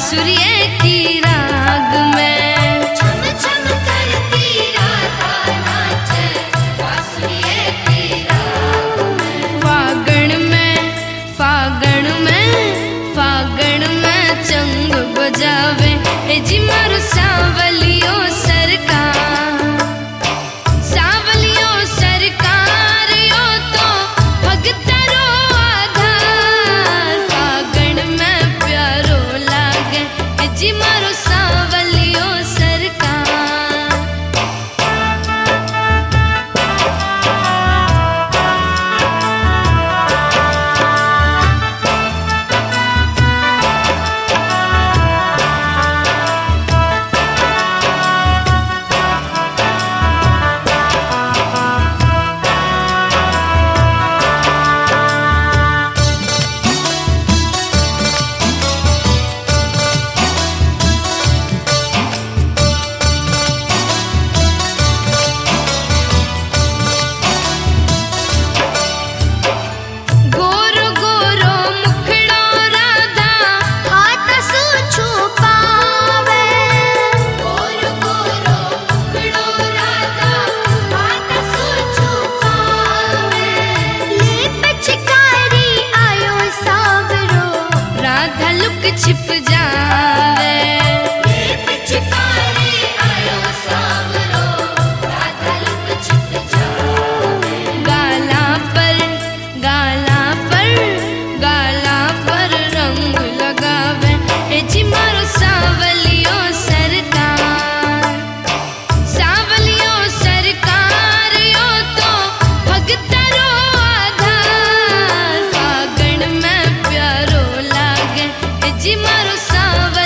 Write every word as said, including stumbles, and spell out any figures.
बांसुरिये की राग में छम छम करती राधा नाचे बांसुरिये की राग में। फागण में फागण में फागण में चंग बजावे ए जी मारो सावलियो सरकार सावलियो सरकार यो तो भगतरो आधार। फागण में प्यारो लागे ए जी मारो सावलियो सरकार। गोरो गोरो मुखड़ो राधा हाथ सु छुपावे। गोरो गोरो मुखड़ो राधा हाथ सु छुपावे। ले पिचकारी आयो सावरो राधा लुक छिप जावे। ले पिचकारी आयो सावरो राधा लुक छिप जावे। गाला पर गाला पर गाला पर रंग लगावे ए जी मारो सावलियो सरकार सावलियो सरकार यो तो भगतरो आधार। फागण में प्यारो लागे ए जी मारो सावलियो